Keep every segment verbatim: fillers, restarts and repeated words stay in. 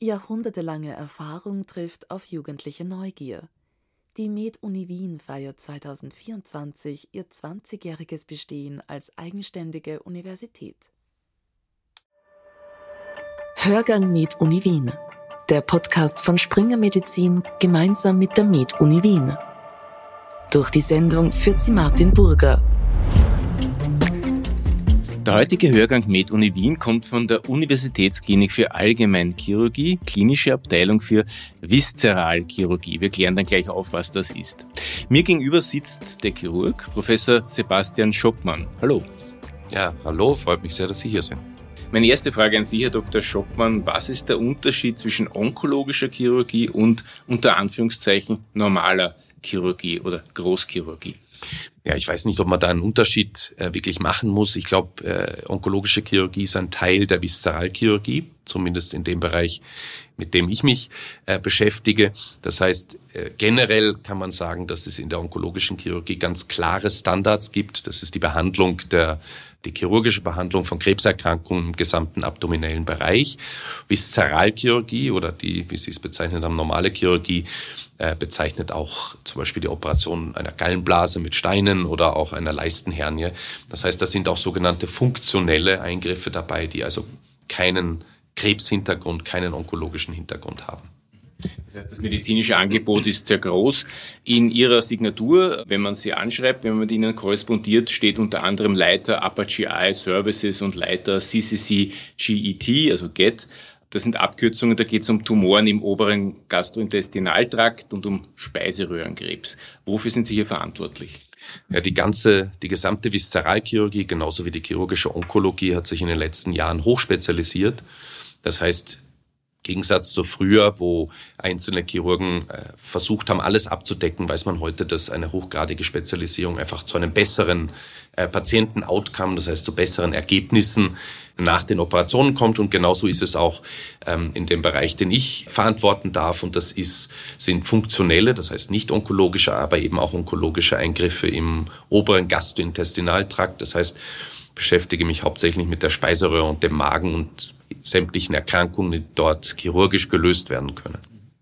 Jahrhundertelange Erfahrung trifft auf jugendliche Neugier. Die Med-Uni Wien feiert zweitausendvierundzwanzig ihr zwanzigjähriges Bestehen als eigenständige Universität. Hörgang Med-Uni Wien, der Podcast von Springer Medizin gemeinsam mit der Med-Uni Wien. Durch die Sendung führt sie Martin Burger. Der heutige Hörgang Med-Uni Wien kommt von der Universitätsklinik für Allgemeinchirurgie, klinische Abteilung für Viszeralchirurgie. Wir klären dann gleich auf, was das ist. Mir gegenüber sitzt der Chirurg, Professor Sebastian Schoppmann. Hallo. Ja, hallo, freut mich sehr, dass Sie hier sind. Meine erste Frage an Sie, Herr Doktor Schoppmann. Was ist der Unterschied zwischen onkologischer Chirurgie und unter Anführungszeichen normaler Chirurgie oder Großchirurgie? Ja, ich weiß nicht, ob man da einen Unterschied äh, wirklich machen muss. Ich glaube, äh, onkologische Chirurgie ist ein Teil der Viszeralchirurgie, zumindest in dem Bereich, mit dem ich mich äh, beschäftige. Das heißt, äh, generell kann man sagen, dass es in der onkologischen Chirurgie ganz klare Standards gibt. Das ist die Behandlung der die chirurgische Behandlung von Krebserkrankungen im gesamten abdominellen Bereich. Viszeralchirurgie oder die, wie Sie es bezeichnet haben, normale Chirurgie, äh, bezeichnet auch zum Beispiel die Operation einer Gallenblase mit Steinen oder auch einer Leistenhernie. Das heißt, da sind auch sogenannte funktionelle Eingriffe dabei, die also keinen Krebshintergrund, keinen onkologischen Hintergrund haben. Das heißt, das medizinische Angebot ist sehr groß. In Ihrer Signatur, wenn man sie anschreibt, wenn man mit Ihnen korrespondiert, steht unter anderem Leiter Upper G I Services und Leiter C C C G E T, also G E T. Das sind Abkürzungen, da geht es um Tumoren im oberen Gastrointestinaltrakt und um Speiseröhrenkrebs. Wofür sind Sie hier verantwortlich? Ja, die ganze, die gesamte Viszeralchirurgie, genauso wie die chirurgische Onkologie, hat sich in den letzten Jahren hochspezialisiert. Das heißt, im Gegensatz zu früher, wo einzelne Chirurgen äh, versucht haben, alles abzudecken, weiß man heute, dass eine hochgradige Spezialisierung einfach zu einem besseren äh, Patienten-Outcome, das heißt zu besseren Ergebnissen nach den Operationen kommt. Und genauso ist es auch ähm, in dem Bereich, den ich verantworten darf. Und das ist, sind funktionelle, das heißt nicht onkologische, aber eben auch onkologische Eingriffe im oberen Gastrointestinaltrakt. Das heißt, beschäftige mich hauptsächlich mit der Speiseröhre und dem Magen und sämtlichen Erkrankungen, die dort chirurgisch gelöst werden können.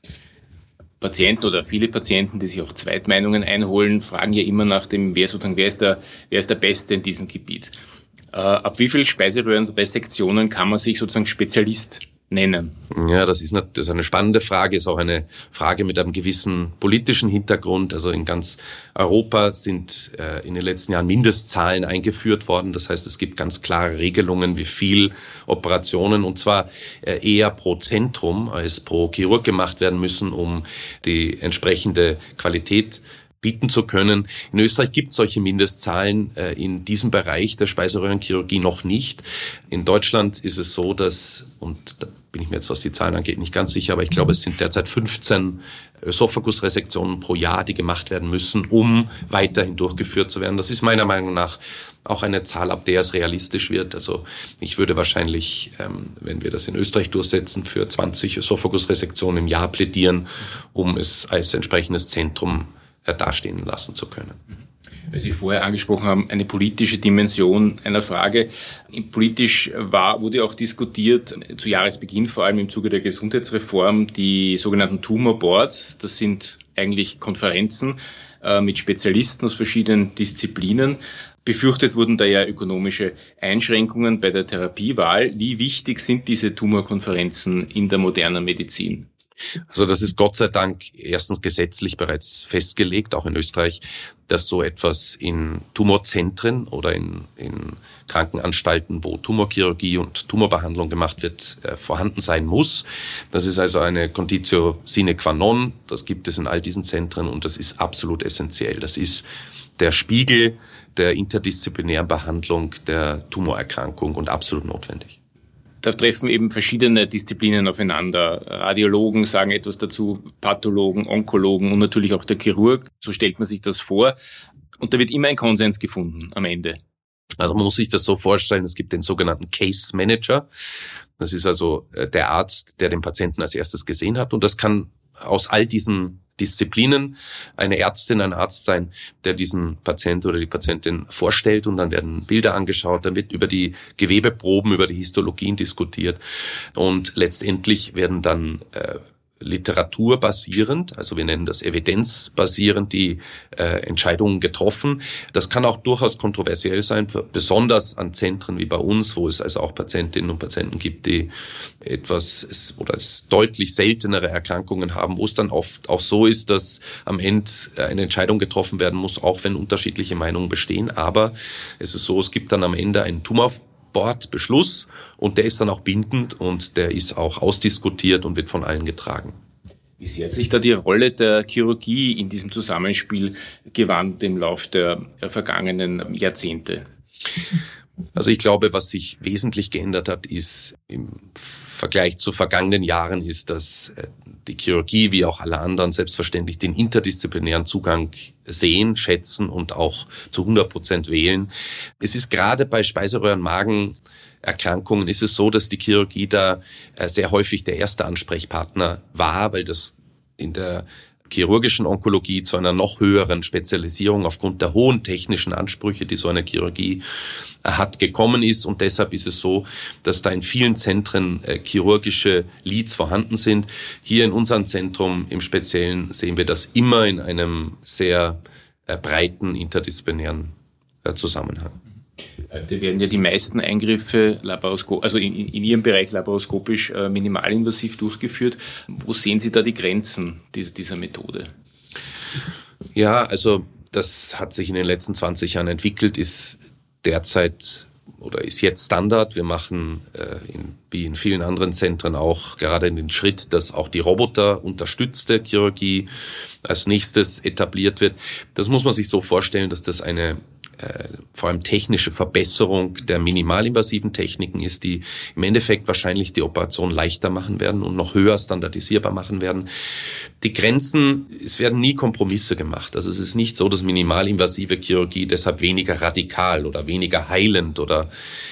Patienten oder viele Patienten, die sich auch Zweitmeinungen einholen, fragen ja immer nach dem, wer sozusagen, wer ist der, wer ist der Beste in diesem Gebiet. Äh, ab wie viel Speiseröhrenresektionen kann man sich sozusagen Spezialist nennen? Ja, das ist, eine, das ist eine spannende Frage, ist auch eine Frage mit einem gewissen politischen Hintergrund. Also in ganz Europa sind äh, in den letzten Jahren Mindestzahlen eingeführt worden. Das heißt, es gibt ganz klare Regelungen, wie viel Operationen, und zwar äh, eher pro Zentrum als pro Chirurg gemacht werden müssen, um die entsprechende Qualität bieten zu können. In Österreich gibt es solche Mindestzahlen äh, in diesem Bereich der Speiseröhrenchirurgie noch nicht. In Deutschland ist es so, dass, und da bin ich mir jetzt, was die Zahlen angeht, nicht ganz sicher, aber ich glaube, es sind derzeit fünfzehn Ösophagusresektionen pro Jahr, die gemacht werden müssen, um weiterhin durchgeführt zu werden. Das ist meiner Meinung nach auch eine Zahl, ab der es realistisch wird. Also ich würde wahrscheinlich, ähm, wenn wir das in Österreich durchsetzen, für zwanzig Ösophagusresektionen im Jahr plädieren, um es als entsprechendes Zentrum dastehen lassen zu können. Weil Sie vorher angesprochen haben, eine politische Dimension einer Frage. Politisch war, wurde auch diskutiert, zu Jahresbeginn, vor allem im Zuge der Gesundheitsreform, die sogenannten Tumor Boards. Das sind eigentlich Konferenzen äh, mit Spezialisten aus verschiedenen Disziplinen. Befürchtet wurden da ja ökonomische Einschränkungen bei der Therapiewahl. Wie wichtig sind diese Tumorkonferenzen in der modernen Medizin? Also das ist Gott sei Dank erstens gesetzlich bereits festgelegt, auch in Österreich, dass so etwas in Tumorzentren oder in, in Krankenanstalten, wo Tumorchirurgie und Tumorbehandlung gemacht wird, äh, vorhanden sein muss. Das ist also eine Conditio sine qua non. Das gibt es in all diesen Zentren und das ist absolut essentiell. Das ist der Spiegel der interdisziplinären Behandlung der Tumorerkrankung und absolut notwendig. Da treffen eben verschiedene Disziplinen aufeinander. Radiologen sagen etwas dazu, Pathologen, Onkologen und natürlich auch der Chirurg. So stellt man sich das vor. Und da wird immer ein Konsens gefunden am Ende. Also man muss sich das so vorstellen, es gibt den sogenannten Case Manager. Das ist also der Arzt, der den Patienten als erstes gesehen hat. Und das kann aus all diesen Disziplinen eine Ärztin, ein Arzt sein, der diesen Patient oder die Patientin vorstellt, und dann werden Bilder angeschaut, dann wird über die Gewebeproben, über die Histologien diskutiert, und letztendlich werden dann äh, literaturbasierend, also wir nennen das evidenzbasierend, die äh, Entscheidungen getroffen. Das kann auch durchaus kontroversiell sein, besonders an Zentren wie bei uns, wo es also auch Patientinnen und Patienten gibt, die etwas oder es deutlich seltenere Erkrankungen haben, wo es dann oft auch so ist, dass am Ende eine Entscheidung getroffen werden muss, auch wenn unterschiedliche Meinungen bestehen. Aber es ist so, es gibt dann am Ende einen Tumor-Board-Beschluss, und der ist dann auch bindend und der ist auch ausdiskutiert und wird von allen getragen. Wie sehr hat sich da die Rolle der Chirurgie in diesem Zusammenspiel gewandt im Lauf der vergangenen Jahrzehnte? Also ich glaube, was sich wesentlich geändert hat, ist im Vergleich zu vergangenen Jahren, ist, dass die Chirurgie wie auch alle anderen selbstverständlich den interdisziplinären Zugang sehen, schätzen und auch zu hundert Prozent wählen. Es ist gerade bei Speiseröhren-Magen Erkrankungen ist es so, dass die Chirurgie da sehr häufig der erste Ansprechpartner war, weil das in der chirurgischen Onkologie zu einer noch höheren Spezialisierung aufgrund der hohen technischen Ansprüche, die so eine Chirurgie hat, gekommen ist. Und deshalb ist es so, dass da in vielen Zentren äh, chirurgische Leads vorhanden sind. Hier in unserem Zentrum im Speziellen sehen wir das immer in einem sehr äh, breiten interdisziplinären äh, Zusammenhang. Da werden ja die meisten Eingriffe laparoskopisch, also in, in Ihrem Bereich laparoskopisch äh, minimalinvasiv durchgeführt. Wo sehen Sie da die Grenzen dieser, dieser Methode? Ja, also das hat sich in den letzten zwanzig Jahren entwickelt, ist derzeit oder ist jetzt Standard. Wir machen äh, in, wie in vielen anderen Zentren auch gerade den Schritt, dass auch die Roboter unterstützte Chirurgie als nächstes etabliert wird. Das muss man sich so vorstellen, dass das eine Äh, vor allem technische Verbesserung der minimalinvasiven Techniken ist, die im Endeffekt wahrscheinlich die Operation leichter machen werden und noch höher standardisierbar machen werden. Die Grenzen, es werden nie Kompromisse gemacht. Also es ist nicht so, dass minimalinvasive Chirurgie deshalb weniger radikal oder weniger heilend oder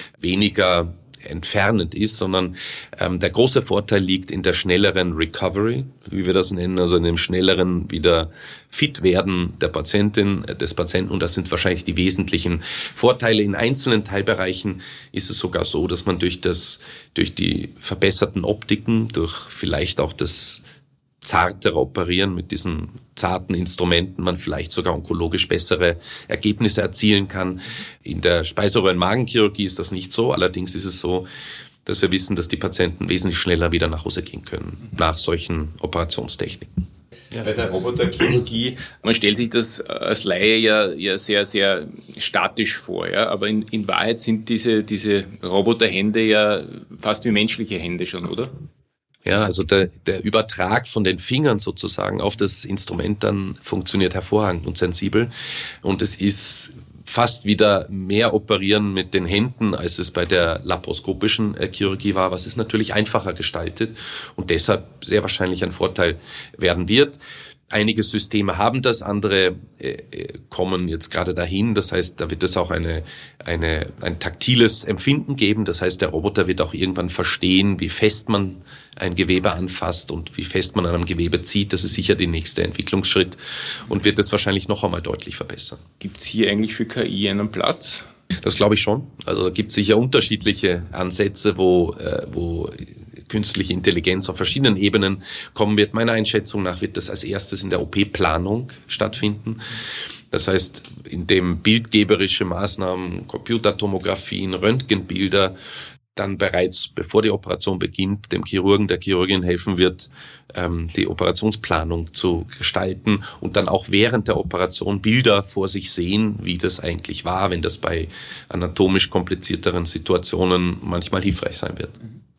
weniger entfernend ist, sondern ähm, der große Vorteil liegt in der schnelleren Recovery, wie wir das nennen, also in dem schnelleren wieder fit werden der Patientin, des Patienten, und das sind wahrscheinlich die wesentlichen Vorteile. In einzelnen Teilbereichen ist es sogar so, dass man durch das, durch die verbesserten Optiken, durch vielleicht auch das zartere Operieren mit diesen zarten Instrumenten man vielleicht sogar onkologisch bessere Ergebnisse erzielen kann. In der Speiseröhren-Magenchirurgie ist das nicht so. Allerdings ist es so, dass wir wissen, dass die Patienten wesentlich schneller wieder nach Hause gehen können nach solchen Operationstechniken. Ja. Bei der Roboterchirurgie, man stellt sich das als Laie ja, ja sehr, sehr statisch vor, ja. Aber in, in Wahrheit sind diese, diese Roboterhände ja fast wie menschliche Hände schon, oder? Ja, also der, der Übertrag von den Fingern sozusagen auf das Instrument dann funktioniert hervorragend und sensibel. Und es ist fast wieder mehr operieren mit den Händen, als es bei der laparoskopischen Chirurgie war, was es natürlich einfacher gestaltet und deshalb sehr wahrscheinlich ein Vorteil werden wird. Einige Systeme haben das, andere äh, kommen jetzt gerade dahin. Das heißt, da wird es auch eine, eine, ein taktiles Empfinden geben. Das heißt, der Roboter wird auch irgendwann verstehen, wie fest man ein Gewebe anfasst und wie fest man an einem Gewebe zieht. Das ist sicher der nächste Entwicklungsschritt und wird es wahrscheinlich noch einmal deutlich verbessern. Gibt es hier eigentlich für K I einen Platz? Das glaube ich schon. Also da gibt es sicher unterschiedliche Ansätze, wo, äh, wo künstliche Intelligenz auf verschiedenen Ebenen kommen wird. Meiner Einschätzung nach wird das als erstes in der O P-Planung stattfinden. Das heißt, indem bildgeberische Maßnahmen, Computertomographien, Röntgenbilder dann bereits, bevor die Operation beginnt, dem Chirurgen, der Chirurgin helfen wird, ähm, die Operationsplanung zu gestalten und dann auch während der Operation Bilder vor sich sehen, wie das eigentlich war, wenn das bei anatomisch komplizierteren Situationen manchmal hilfreich sein wird.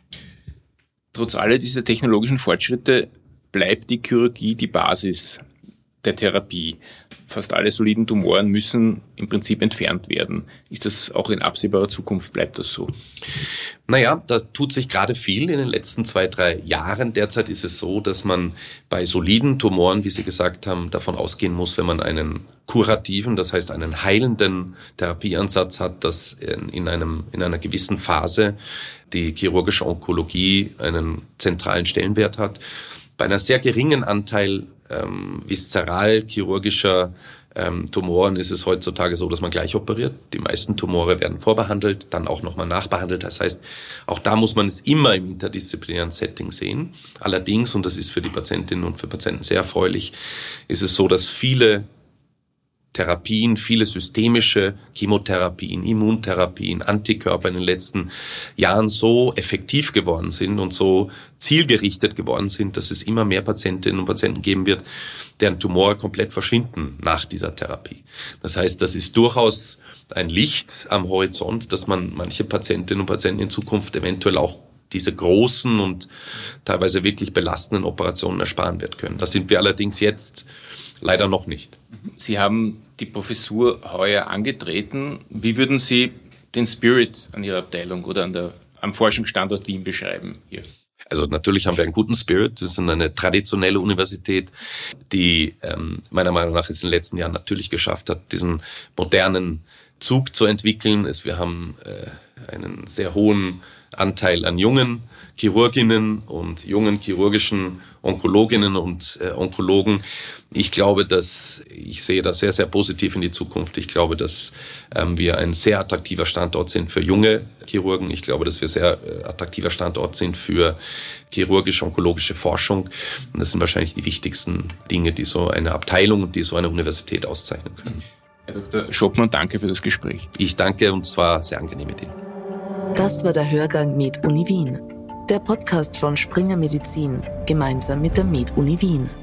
Trotz all dieser technologischen Fortschritte bleibt die Chirurgie die Basis der Therapie. Fast alle soliden Tumoren müssen im Prinzip entfernt werden. Ist das auch in absehbarer Zukunft, bleibt das so? Naja, da tut sich gerade viel in den letzten zwei, drei Jahren. Derzeit ist es so, dass man bei soliden Tumoren, wie Sie gesagt haben, davon ausgehen muss, wenn man einen kurativen, das heißt einen heilenden Therapieansatz hat, dass in einem, in einer gewissen Phase die chirurgische Onkologie einen zentralen Stellenwert hat. Bei einer sehr geringen Anteil ähm, viszeral-chirurgischer ähm, Tumoren ist es heutzutage so, dass man gleich operiert. Die meisten Tumore werden vorbehandelt, dann auch nochmal nachbehandelt. Das heißt, auch da muss man es immer im interdisziplinären Setting sehen. Allerdings, und das ist für die Patientinnen und für Patienten sehr erfreulich, ist es so, dass viele Therapien, viele systemische Chemotherapien, Immuntherapien, Antikörper in den letzten Jahren so effektiv geworden sind und so zielgerichtet geworden sind, dass es immer mehr Patientinnen und Patienten geben wird, deren Tumore komplett verschwinden nach dieser Therapie. Das heißt, das ist durchaus ein Licht am Horizont, dass man manche Patientinnen und Patienten in Zukunft eventuell auch diese großen und teilweise wirklich belastenden Operationen ersparen wird können. Das sind wir allerdings jetzt leider noch nicht. Sie haben die Professur heuer angetreten. Wie würden Sie den Spirit an Ihrer Abteilung oder an der, am Forschungsstandort Wien beschreiben hier? Also natürlich haben wir einen guten Spirit. Wir sind eine traditionelle Universität, die ähm, meiner Meinung nach es in den letzten Jahren natürlich geschafft hat, diesen modernen Zug zu entwickeln. Es, wir haben äh, einen sehr hohen Anteil an jungen Chirurginnen und jungen chirurgischen Onkologinnen und äh, Onkologen. Ich glaube, dass ich sehe das sehr, sehr positiv in die Zukunft. Ich glaube, dass ähm, wir ein sehr attraktiver Standort sind für junge Chirurgen. Ich glaube, dass wir sehr äh, attraktiver Standort sind für chirurgisch-onkologische Forschung. Und das sind wahrscheinlich die wichtigsten Dinge, die so eine Abteilung und die so eine Universität auszeichnen können. Herr Doktor Schoppmann, danke für das Gespräch. Ich danke und es war sehr angenehm mit Ihnen. Das war der Hörgang Med Uni Wien, der Podcast von Springer Medizin, gemeinsam mit der Med Uni Wien.